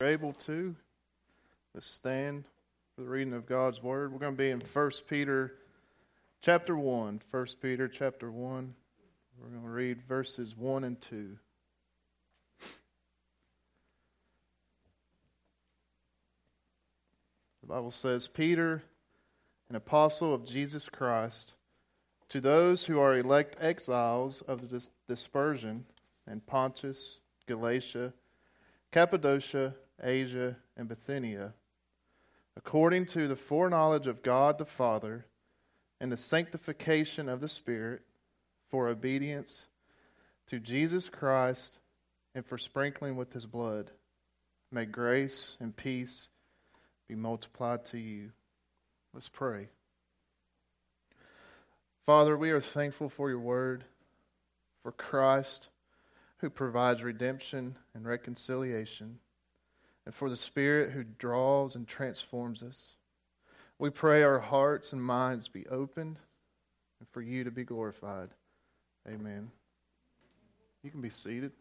Able to, let's stand for the reading of God's Word. We're going to be in 1 Peter chapter 1. 1 Peter chapter 1. We're going to read verses 1 and 2. The Bible says, Peter, an apostle of Jesus Christ, to those who are elect exiles of the dispersion in Pontus, Galatia, Cappadocia, Asia, and Bithynia, according to the foreknowledge of God the Father and the sanctification of the Spirit, for obedience to Jesus Christ and for sprinkling with His blood, may grace and peace be multiplied to you. Let's pray. Father, we are thankful for your word, for Christ who provides redemption and reconciliation, and for the Spirit who draws and transforms us. We pray our hearts and minds be opened and for you to be glorified. Amen. You can be seated.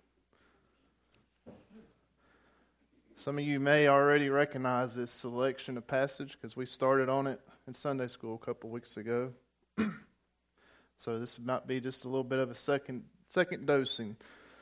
Some of you may already recognize this selection of passage because we started on it in Sunday school a couple weeks ago. So this might be just a little bit of a second dosing.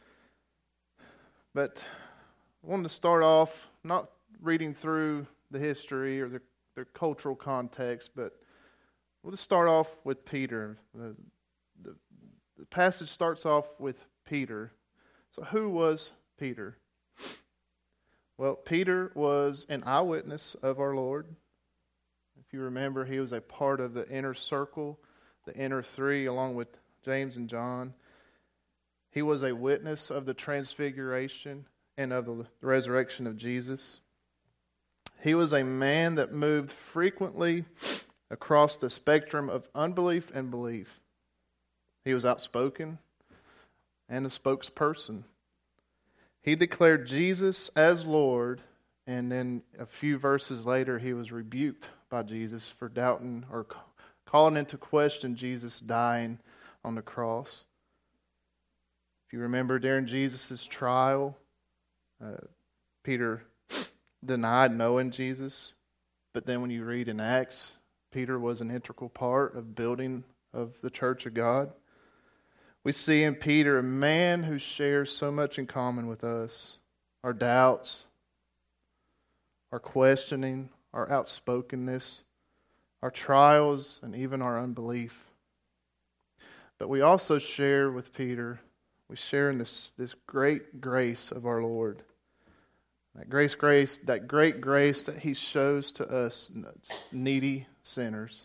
But I wanted to start off not reading through the history or the cultural context, but we'll just start off with Peter. The passage starts off with Peter. So who was Peter? Well, Peter was an eyewitness of our Lord. If you remember, he was a part of the inner circle, the inner three, along with James and John. He was a witness of the transfiguration and of the resurrection of Jesus. He was a man that moved frequently across the spectrum of unbelief and belief. He was outspoken and a spokesperson. He declared Jesus as Lord, and then a few verses later he was rebuked by Jesus for doubting or calling into question Jesus dying on the cross. If you remember, during Jesus' trial, Peter denied knowing Jesus. But then when you read in Acts, Peter was an integral part of building of the church of God. We see in Peter a man who shares so much in common with us. Our doubts, our questioning, our outspokenness, our trials, and even our unbelief. But we also share with Peter, we share in this great grace of our Lord. That great grace that He shows to us needy sinners.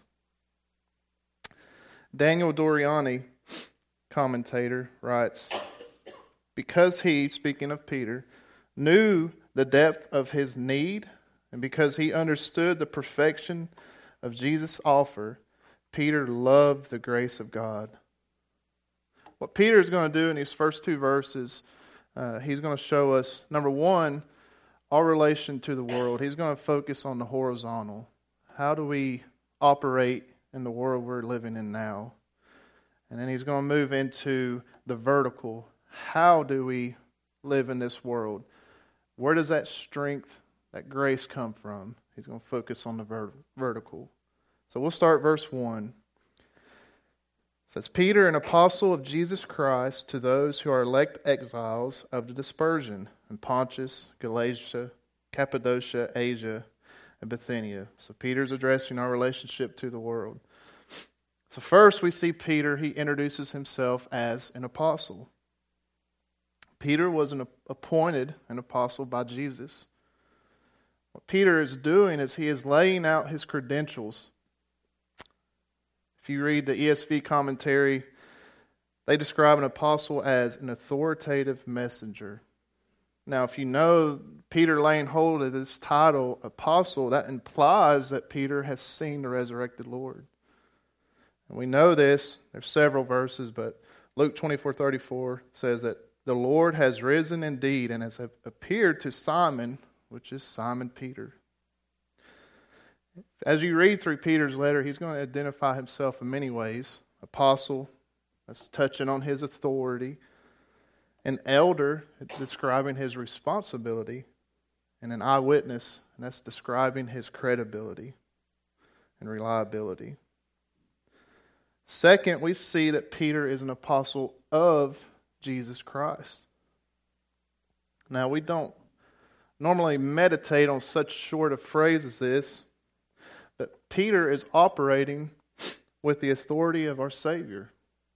Daniel Doriani, commentator, writes, because he, speaking of Peter, knew the depth of his need, and because he understood the perfection of Jesus' offer, Peter loved the grace of God. What Peter is going to do in these first two verses, he's going to show us, number one, our relation to the world. He's going to focus on the horizontal. How do we operate in the world we're living in now? And then he's going to move into the vertical. How do we live in this world? Where does that strength, that grace come from? He's going to focus on the vertical. So we'll start verse 1. It says, Peter, an apostle of Jesus Christ, to those who are elect exiles of the dispersion in Pontus, Galatia, Cappadocia, Asia, and Bithynia. So Peter's addressing our relationship to the world. So first we see Peter, he introduces himself as an apostle. Peter was appointed an apostle by Jesus. What Peter is doing is he is laying out his credentials. If you read the ESV commentary, they describe an apostle as an authoritative messenger. Now, if you know Peter laying hold of this title, apostle, that implies that Peter has seen the resurrected Lord. And we know this. There's several verses, but Luke 24:34 says that the Lord has risen indeed and has appeared to Simon, which is Simon Peter. As you read through Peter's letter, he's going to identify himself in many ways. Apostle, that's touching on his authority. An elder, describing his responsibility. and an eyewitness, and that's describing his credibility and reliability. Second, we see that Peter is an apostle of Jesus Christ. Now, we don't normally meditate on such short a phrase as this, but Peter is operating with the authority of our Savior.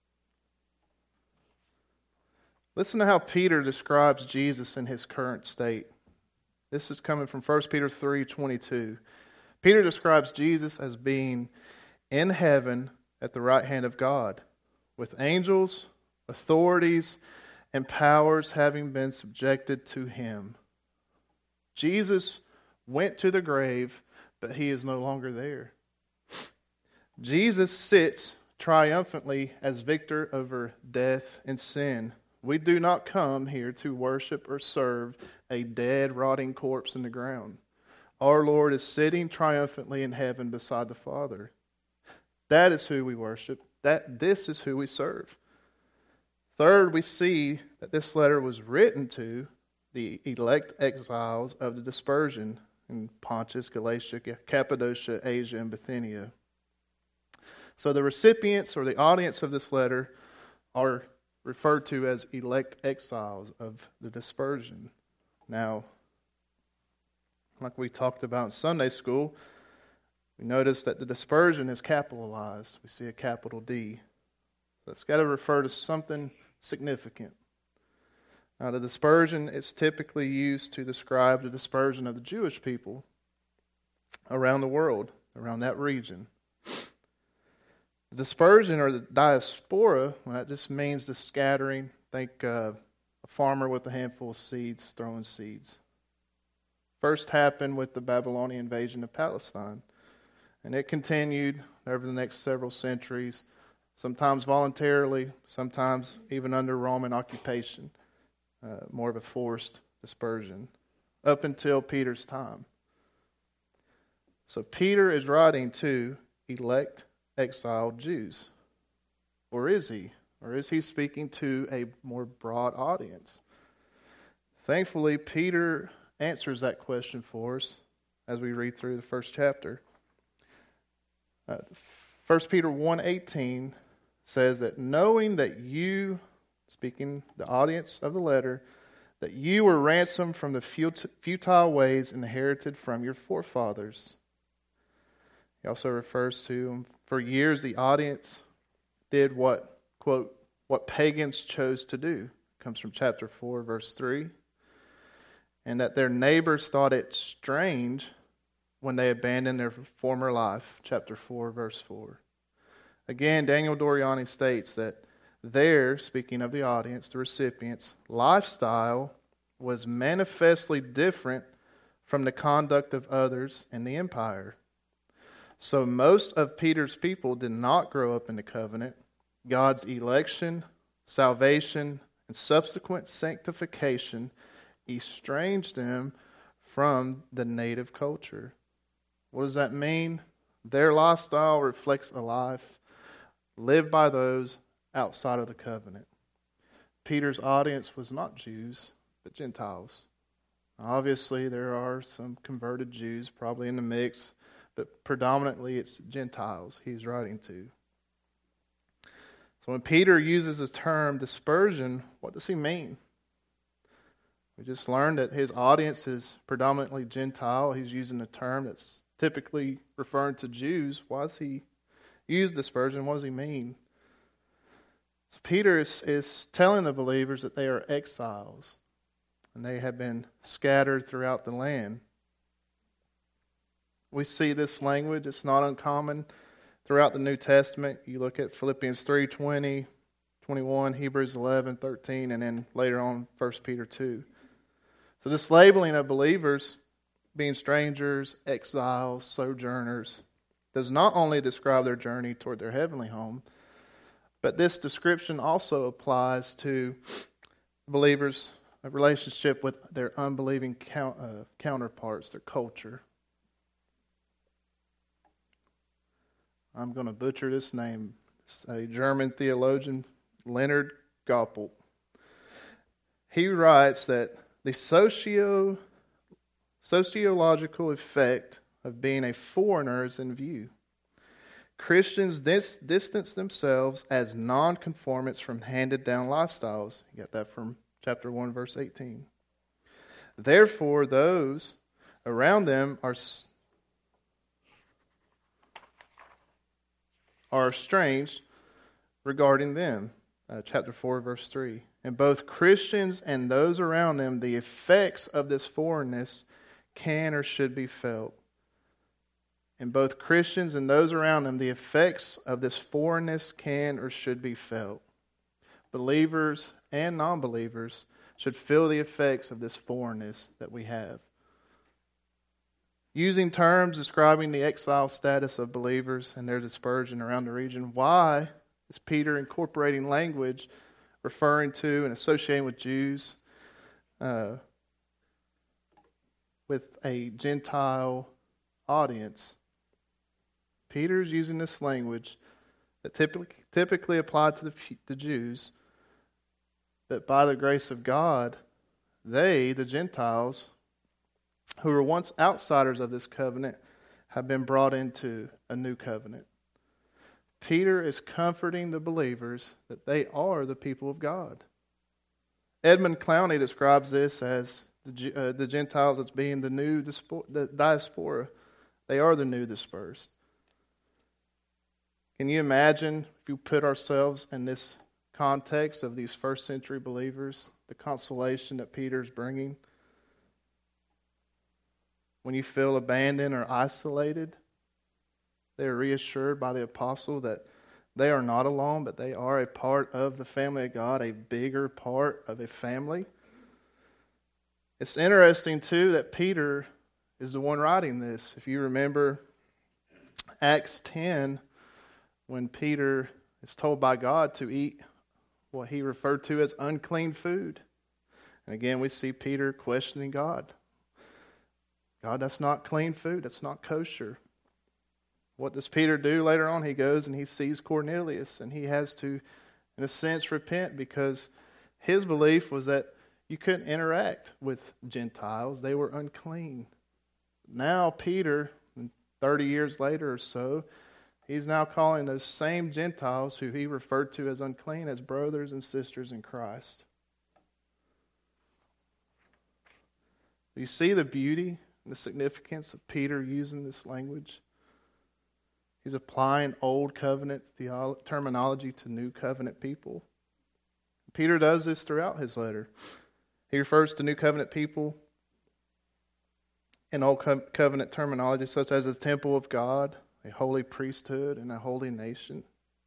Listen to how Peter describes Jesus in his current state. This is coming from 1 Peter 3:22. Peter describes Jesus as being in heaven at the right hand of God, with angels, authorities, and powers having been subjected to him. Jesus went to the grave, but he is no longer there. Jesus sits triumphantly as victor over death and sin. We do not come here to worship or serve a dead, rotting corpse in the ground. Our Lord is sitting triumphantly in heaven beside the Father. That is who we worship. This is who we serve. Third, we see that this letter was written to the elect exiles of the dispersion in Pontus, Galatia, Cappadocia, Asia, and Bithynia. So the recipients or the audience of this letter are referred to as elect exiles of the dispersion. Now, like we talked about in Sunday school, we notice that the dispersion is capitalized. We see a capital D. That's got to refer to something significant. Now, the dispersion is typically used to describe the dispersion of the Jewish people around the world, around that region. The dispersion or the diaspora, well, that just means the scattering. Think a farmer with a handful of seeds throwing seeds. First happened with the Babylonian invasion of Palestine, and it continued over the next several centuries, sometimes voluntarily, sometimes even under Roman occupation, more of a forced dispersion, up until Peter's time. So Peter is writing to elect exiled Jews. Or is he? Or is he speaking to a more broad audience? Thankfully, Peter answers that question for us as we read through the first chapter. 1 Peter 1:18 says that knowing that you, speaking the audience of the letter, that you were ransomed from the futile ways inherited from your forefathers. He also refers to, for years the audience did what, quote, what pagans chose to do. It comes from chapter 4, verse 3. And that their neighbors thought it strange when they abandoned their former life. Chapter 4, verse 4. Again, Daniel Doriani states that their, speaking of the audience, the recipients, lifestyle was manifestly different from the conduct of others in the empire. So most of Peter's people did not grow up in the covenant. God's election, salvation, and subsequent sanctification estranged them from the native culture. What does that mean? Their lifestyle reflects a life lived by those outside of the covenant. Peter's audience was not Jews, but Gentiles. Obviously, there are some converted Jews probably in the mix, but predominantly it's Gentiles he's writing to. So when Peter uses the term dispersion, what does he mean? We just learned that his audience is predominantly Gentile. He's using a term that's typically referring to Jews. Why does he use dispersion? What does he mean? So Peter is telling the believers that they are exiles and they have been scattered throughout the land. We see this language. It's not uncommon throughout the New Testament. You look at Philippians 3:20, 21, Hebrews 11:13, and then later on 1 Peter 2. So this labeling of believers being strangers, exiles, sojourners does not only describe their journey toward their heavenly home, but this description also applies to believers' relationship with their unbelieving counterparts, their culture. I'm going to butcher this name. It's a German theologian, Leonard Goppelt. He writes that the sociological effect of being a foreigner is in view. Christians distance themselves as non-conformists from handed-down lifestyles. You get that from chapter 1, verse 18. Therefore, those around them are estranged regarding them. Chapter 4, verse 3. And both Christians and those around them, the effects of this foreignness can or should be felt. And both Christians and those around them, the effects of this foreignness can or should be felt. Believers and non-believers should feel the effects of this foreignness that we have. Using terms describing the exile status of believers and their dispersion around the region, why is Peter incorporating language referring to and associating with Jews with a Gentile audience? Peter's using this language that typically applied to the Jews, that by the grace of God, they, the Gentiles, who were once outsiders of this covenant, have been brought into a new covenant. Peter is comforting the believers that they are the people of God. Edmund Clowney describes this as the Gentiles as being the new diaspora. They are the new dispersed. Can you imagine, if you put ourselves in this context of these first century believers, the consolation that Peter's bringing? When you feel abandoned or isolated, they are reassured by the apostle that they are not alone, but they are a part of the family of God, a bigger part of a family. It's interesting, too, that Peter is the one writing this. If you remember Acts 10, when Peter is told by God to eat what he referred to as unclean food. And again, we see Peter questioning God. God, that's not clean food. That's not kosher. What does Peter do later on? He goes and he sees Cornelius, and he has to, in a sense, repent, because his belief was that you couldn't interact with Gentiles. They were unclean. Now Peter, 30 years later or so, he's now calling those same Gentiles who he referred to as unclean as brothers and sisters in Christ. Do you see the beauty and the significance of Peter using this language? He's applying old covenant terminology to new covenant people. Peter does this throughout his letter. He refers to new covenant people in old covenant terminology such as the temple of God, a holy priesthood, and a holy nation.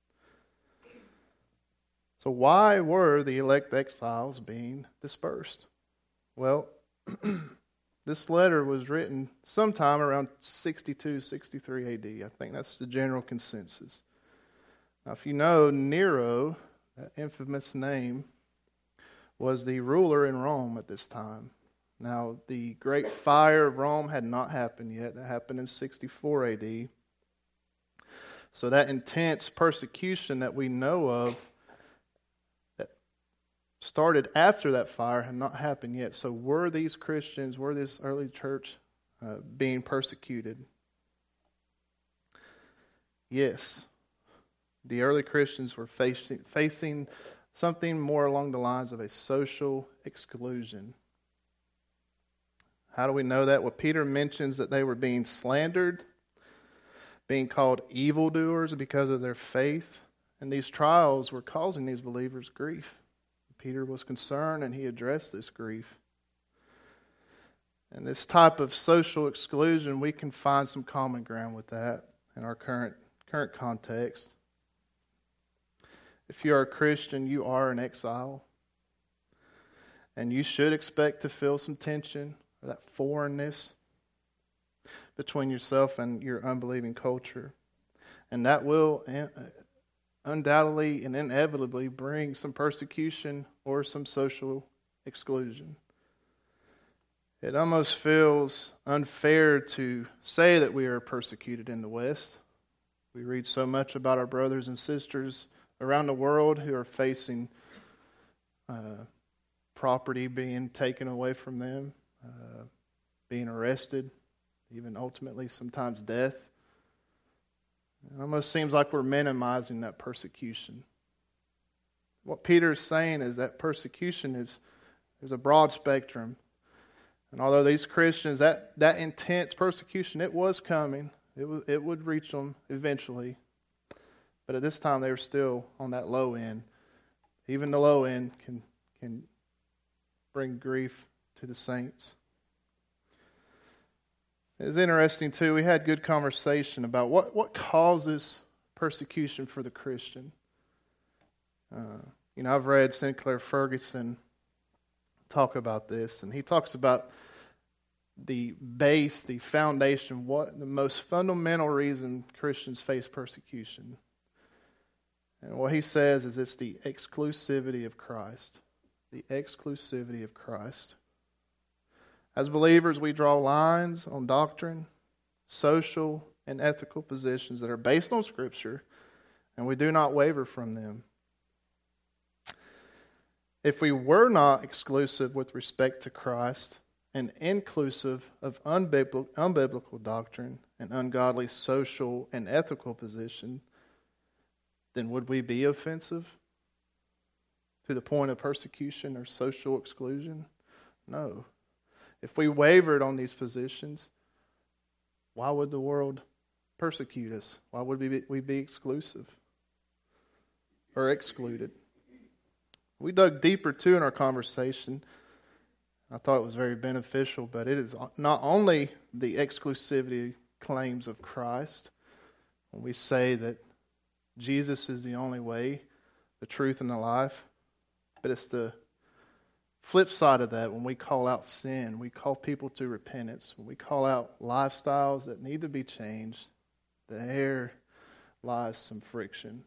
So why were the elect exiles being dispersed? Well, this letter was written sometime around 62, 63 AD. I think that's the general consensus. Now, if you know, Nero, that infamous name, was the ruler in Rome at this time. Now, the Great Fire of Rome had not happened yet. That happened in 64 AD. So that intense persecution that we know of that started after that fire had not happened yet. So were these Christians, were this early church being persecuted? Yes. The early Christians were facing something more along the lines of a social exclusion. How do we know that? Well, Peter mentions that they were being slandered, being called evildoers because of their faith. And these trials were causing these believers grief. Peter was concerned and he addressed this grief. And this type of social exclusion, we can find some common ground with that in our current context. If you are a Christian, you are in exile. And you should expect to feel some tension, or that foreignness between yourself and your unbelieving culture. And that will undoubtedly and inevitably bring some persecution or some social exclusion. It almost feels unfair to say that we are persecuted in the West. We read so much about our brothers and sisters around the world who are facing property being taken away from them, being arrested, even ultimately sometimes death. It almost seems like we're minimizing that persecution. What Peter is saying is that persecution is a broad spectrum. And although these Christians, that intense persecution, it was coming. It would reach them eventually. But at this time, they were still on that low end. Even the low end can bring grief to the saints. It's interesting, too. We had good conversation about what causes persecution for the Christian. I've read Sinclair Ferguson talk about this, and he talks about the base, the foundation, what the most fundamental reason Christians face persecution. And what he says is it's the exclusivity of Christ. The exclusivity of Christ. As believers, we draw lines on doctrine, social, and ethical positions that are based on Scripture, and we do not waver from them. If we were not exclusive with respect to Christ and inclusive of unbiblical doctrine and ungodly social and ethical position, then would we be offensive to the point of persecution or social exclusion? No. If we wavered on these positions, why would the world persecute us? Why would we be exclusive or excluded? We dug deeper, too, in our conversation. I thought it was very beneficial, but it is not only the exclusivity claims of Christ, when we say that Jesus is the only way, the truth, and the life, but it's the flip side of that when we call out sin, we call people to repentance, when we call out lifestyles that need to be changed, there lies some friction.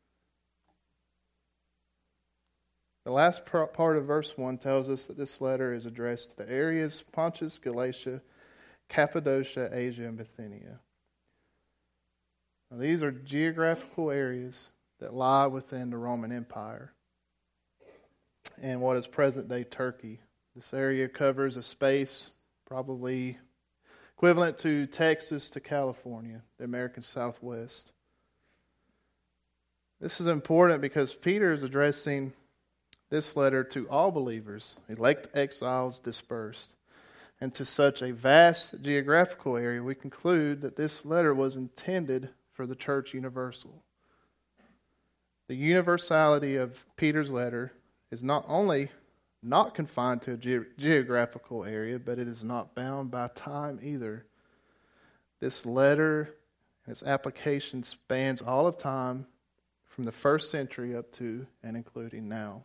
The last part of verse 1 tells us that this letter is addressed to the areas Pontus, Galatia, Cappadocia, Asia, and Bithynia. Now, these are geographical areas that lie within the Roman Empire and what is present-day Turkey. This area covers a space probably equivalent to Texas to California, the American Southwest. This is important because Peter is addressing this letter to all believers, elect exiles dispersed. And to such a vast geographical area, we conclude that this letter was intended for the church universal. The universality of Peter's letter is not only not confined to a geographical area, but it is not bound by time either. This letter and its application spans all of time from the first century up to and including now.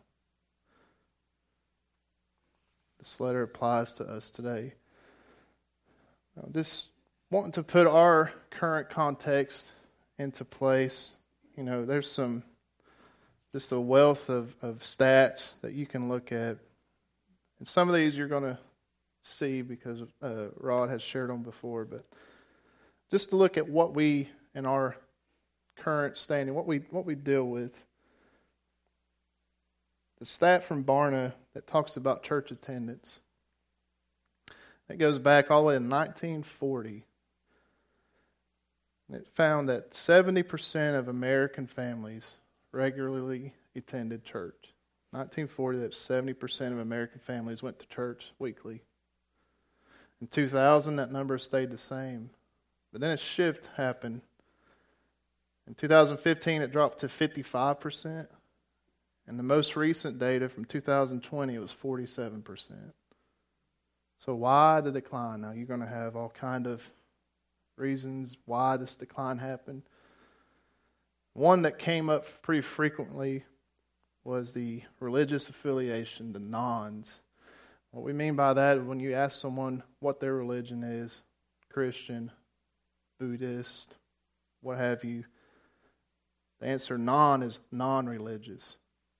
This letter applies to us today. Now, just wanting to put our current context into place, there's just a wealth of stats that you can look at. And some of these you're going to see because Rod has shared them before, but just to look at what we, in our current standing, what we deal with. The stat from Barna that talks about church attendance, it goes back all the way to 1940. And it found that 70% of American families regularly attended church. 1940, that 70% of American families went to church weekly. In 2000, that number stayed the same. But then a shift happened. In 2015, it dropped to 55%. And the most recent data from 2020, it was 47%. So why the decline? Now, you're going to have all kind of reasons why this decline happened. One that came up pretty frequently was the religious affiliation, the nons. What we mean by that, when you ask someone what their religion is, Christian, Buddhist, what have you, the answer non is non-religious.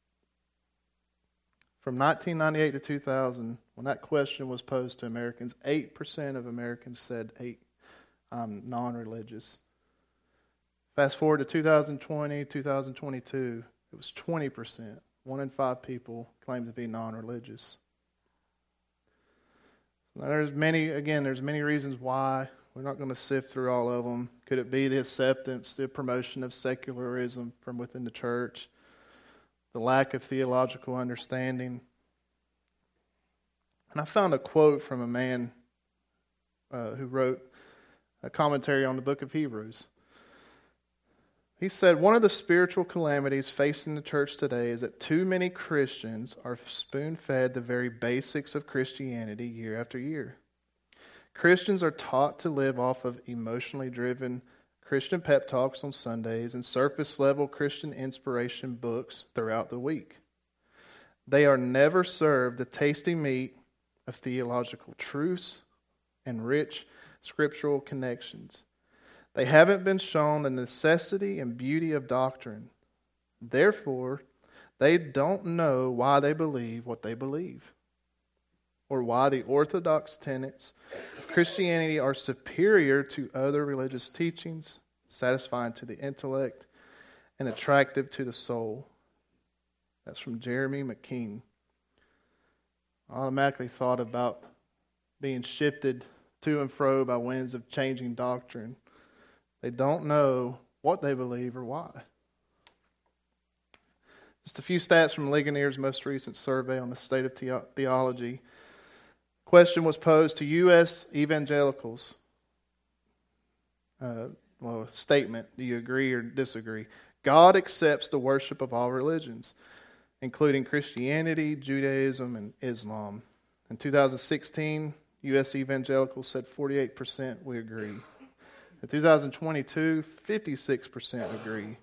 From 1998 to 2000, when that question was posed to Americans, 8% of Americans said I'm non-religious. Fast forward to 2020, 2022, it was 20%. 1 in 5 people claimed to be non-religious. Now, there's many reasons why. We're not going to sift through all of them. Could it be the acceptance, the promotion of secularism from within the church, the lack of theological understanding? And I found a quote from a man who wrote a commentary on the book of Hebrews. He said, one of the spiritual calamities facing the church today is that too many Christians are spoon-fed the very basics of Christianity year after year. Christians are taught to live off of emotionally driven Christian pep talks on Sundays and surface-level Christian inspiration books throughout the week. They are never served the tasty meat of theological truths and rich scriptural connections. They haven't been shown the necessity and beauty of doctrine. Therefore, they don't know why they believe what they believe, or why the orthodox tenets of Christianity are superior to other religious teachings, satisfying to the intellect and attractive to the soul. That's from Jeremy McKean. I automatically thought about being shifted to and fro by winds of changing doctrine. They don't know what they believe or why. Just a few stats from Ligonier's most recent survey on the state of theology. Question was posed to U.S. evangelicals. Statement, do you agree or disagree? God accepts the worship of all religions, including Christianity, Judaism, and Islam. In 2016, U.S. evangelicals said 48% we agree. In 2022, 56% agree.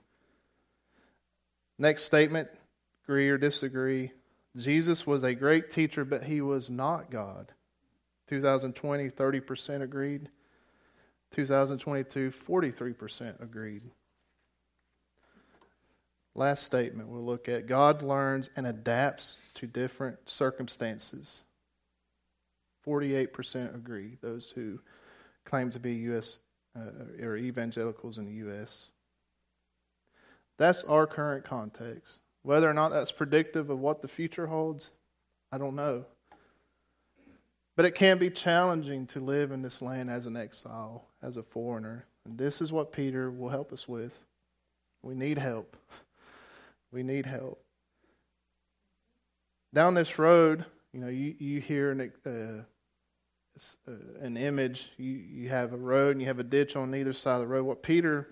Next statement, agree or disagree. Jesus was a great teacher, but he was not God. 2020, 30% agreed. 2022, 43% agreed. Last statement we'll look at. God learns and adapts to different circumstances. 48% agree, those who claim to be U.S. or evangelicals in the U.S. That's our current context. Whether or not that's predictive of what the future holds, I don't know. But it can be challenging to live in this land as an exile, as a foreigner. And this is what Peter will help us with. We need help. We need help. Down this road, you hear an image. You have a road and you have a ditch on either side of the road. What Peter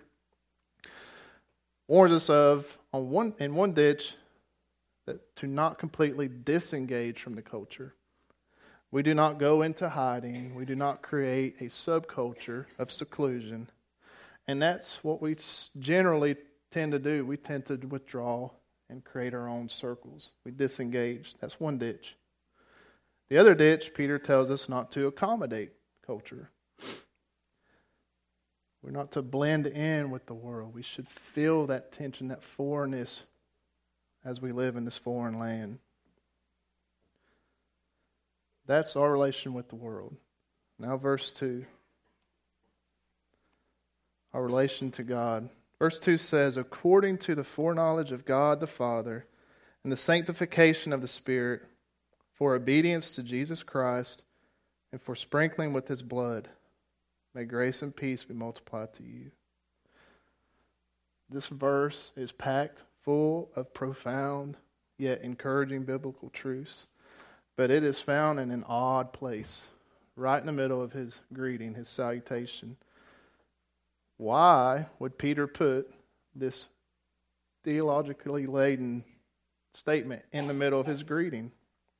warns us of in one ditch, that to not completely disengage from the culture. We do not go into hiding. We do not create a subculture of seclusion. And that's what we generally tend to do. We tend to withdraw and create our own circles. We disengage. That's one ditch. The other ditch, Peter tells us not to accommodate culture. We're not to blend in with the world. We should feel that tension, that foreignness as we live in this foreign land. That's our relation with the world. Now verse 2. Our relation to God. Verse 2 says, according to the foreknowledge of God the Father and the sanctification of the Spirit, for obedience to Jesus Christ and for sprinkling with His blood, may grace and peace be multiplied to you. This verse is packed full of profound yet encouraging biblical truths, but it is found in an odd place, right in the middle of his greeting, his salutation. Why would Peter put this theologically laden statement in the middle of his greeting?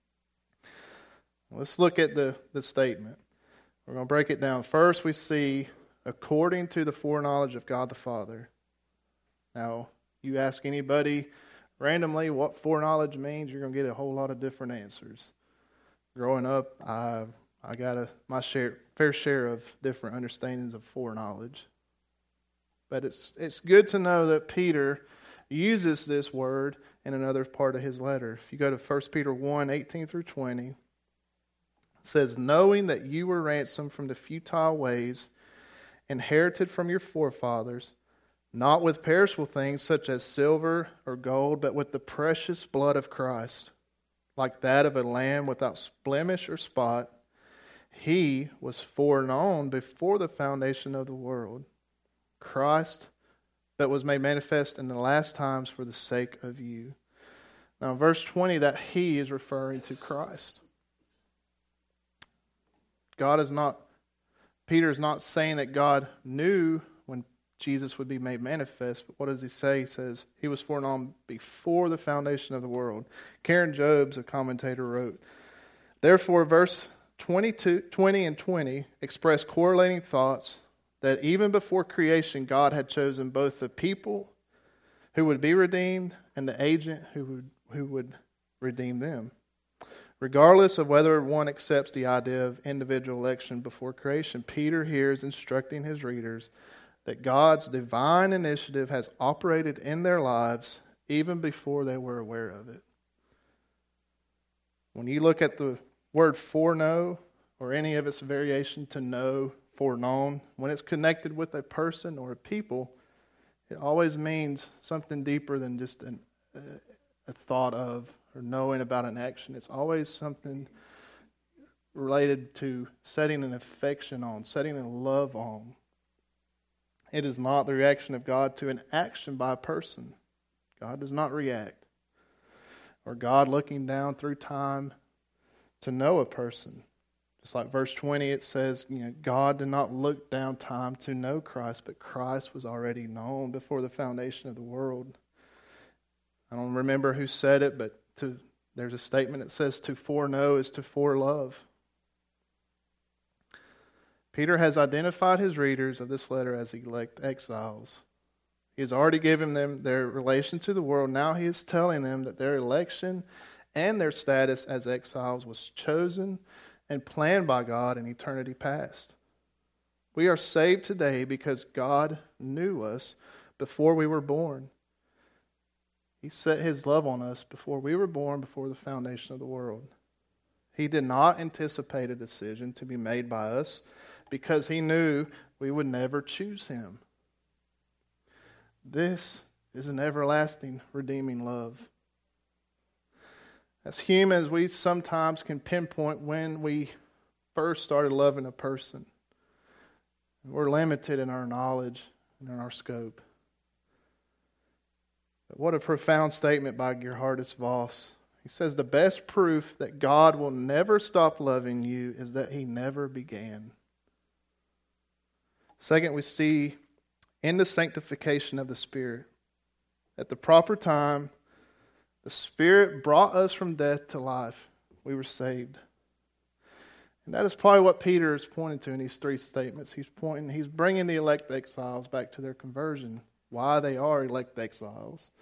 Let's look at the statement. We're going to break it down. First, we see, according to the foreknowledge of God the Father. Now, you ask anybody randomly what foreknowledge means, you're going to get a whole lot of different answers. Growing up, I got my fair share of different understandings of foreknowledge. But it's good to know that Peter uses this word in another part of his letter. If you go to 1 Peter 1, 18 through 20, it says, knowing that you were ransomed from the futile ways inherited from your forefathers, not with perishable things such as silver or gold, but with the precious blood of Christ, like that of a lamb without blemish or spot. He was foreknown before the foundation of the world. Christ that was made manifest in the last times for the sake of you. Now, in verse 20, that He is referring to Christ. Peter is not saying that God knew when Jesus would be made manifest, but what does he say? He says, He was foreknown before the foundation of the world. Karen Jobes, a commentator, wrote, therefore, verse 20 and 20 express correlating thoughts that even before creation, God had chosen both the people who would be redeemed and the agent who would redeem them. Regardless of whether one accepts the idea of individual election before creation, Peter here is instructing his readers that God's divine initiative has operated in their lives even before they were aware of it. When you look at the word foreknow, or any of its variation to know, foreknown, when it's connected with a person or a people, it always means something deeper than just a thought of or knowing about an action. It's always something related to setting an affection on, setting a love on. It is not the reaction of God to an action by a person. God does not react. Or God looking down through time to know a person. Just like verse 20, it says, God did not look down time to know Christ, but Christ was already known before the foundation of the world. I don't remember who said it, but there's a statement that says to foreknow is to forelove. Peter has identified his readers of this letter as elect exiles. He has already given them their relation to the world. Now he is telling them that their election and their status as exiles was chosen and planned by God in eternity past. We are saved today because God knew us before we were born. He set His love on us before we were born, before the foundation of the world. He did not anticipate a decision to be made by us because He knew we would never choose Him. This is an everlasting, redeeming love. As humans, we sometimes can pinpoint when we first started loving a person. We're limited in our knowledge and in our scope. But what a profound statement by Gerhardus Voss. He says, the best proof that God will never stop loving you is that He never began. Second, we see in the sanctification of the Spirit. At the proper time, the Spirit brought us from death to life. We were saved. And that is probably what Peter is pointing to in these three statements. He's bringing the elect exiles back to their conversion, why they are elect exiles.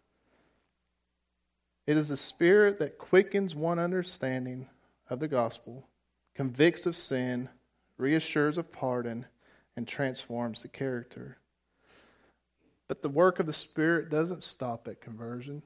It is the Spirit that quickens one understanding of the gospel, convicts of sin, reassures of pardon, and transforms the character. But the work of the Spirit doesn't stop at conversion.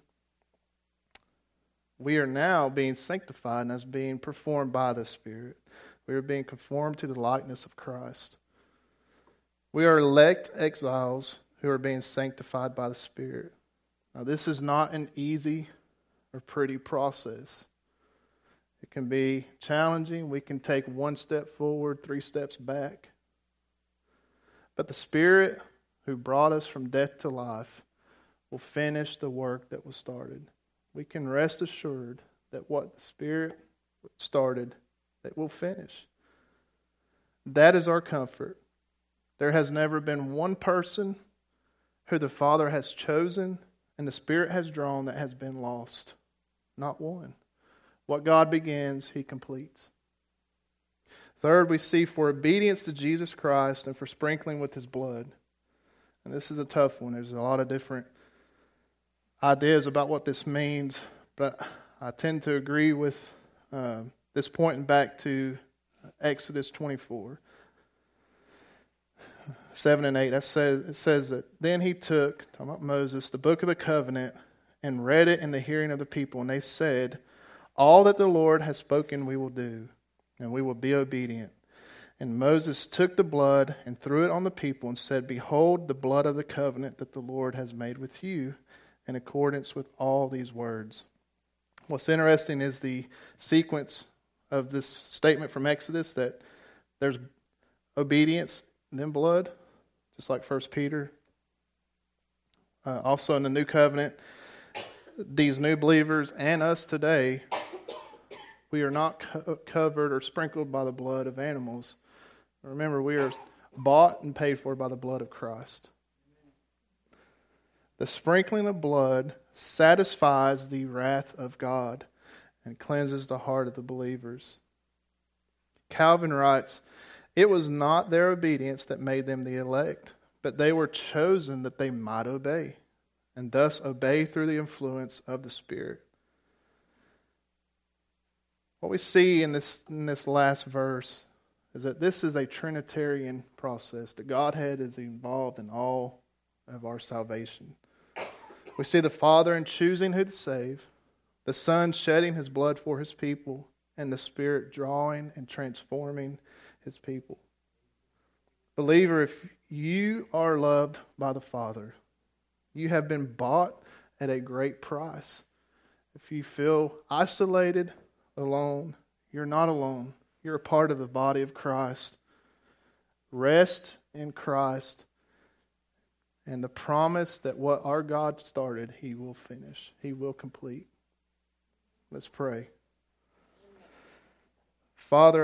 We are now being sanctified and as being performed by the Spirit. We are being conformed to the likeness of Christ. We are elect exiles who are being sanctified by the Spirit. Now, this is not an easy or pretty process. It can be challenging. We can take one step forward, 3 steps back. But the Spirit who brought us from death to life will finish the work that was started. We can rest assured that what the Spirit started, that will finish. That is our comfort. There has never been one person who the Father has chosen and the Spirit has drawn that has been lost. Not one. What God begins, He completes. Third, we see for obedience to Jesus Christ and for sprinkling with His blood. And this is a tough one. There's a lot of different ideas about what this means, but I tend to agree with this pointing back to Exodus 24, 7 and 8. It says that then he took, talking about Moses, the book of the covenant and read it in the hearing of the people. And they said, all that the Lord has spoken we will do, and we will be obedient. And Moses took the blood and threw it on the people and said, behold the blood of the covenant that the Lord has made with you in accordance with all these words. What's interesting is the sequence of this statement from Exodus that there's obedience and then blood, just like 1 Peter. Also in the New Covenant, these new believers and us today, we are not covered or sprinkled by the blood of animals. Remember, we are bought and paid for by the blood of Christ. The sprinkling of blood satisfies the wrath of God and cleanses the heart of the believers. Calvin writes, "It was not their obedience that made them the elect, but they were chosen that they might obey, and thus obey through the influence of the Spirit." What we see in this last verse is that this is a Trinitarian process. The Godhead is involved in all of our salvation. We see the Father in choosing who to save, the Son shedding His blood for His people, and the Spirit drawing and transforming His people. Believer, if you are loved by the Father, you have been bought at a great price. If you feel isolated, alone, you're not alone. You're a part of the body of Christ. Rest in Christ and the promise that what our God started, He will finish. He will complete. Let's pray. Father,